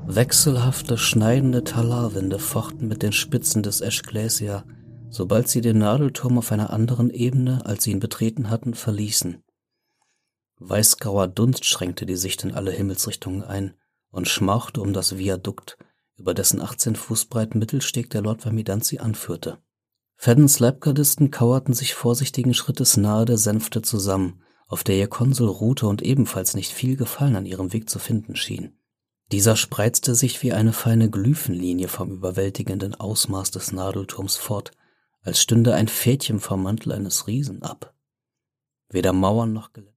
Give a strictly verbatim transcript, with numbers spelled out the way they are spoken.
Wechselhafte, schneidende Talarwinde fochten mit den Spitzen des Ash Glacier, sobald sie den Nadelturm auf einer anderen Ebene, als sie ihn betreten hatten, verließen. Weißgrauer Dunst schränkte die Sicht in alle Himmelsrichtungen ein und schmauchte um das Viadukt, über dessen achtzehn Fuß breiten Mittelsteg der Lord Vermidant sie anführte. Feddens Leibgardisten kauerten sich vorsichtigen Schrittes nahe der Sänfte zusammen, auf der ihr Konsul ruhte und ebenfalls nicht viel Gefallen an ihrem Weg zu finden schien. Dieser spreizte sich wie eine feine Glyphenlinie vom überwältigenden Ausmaß des Nadelturms fort, als stünde ein Fädchen vom Mantel eines Riesen ab. Weder Mauern noch Geländer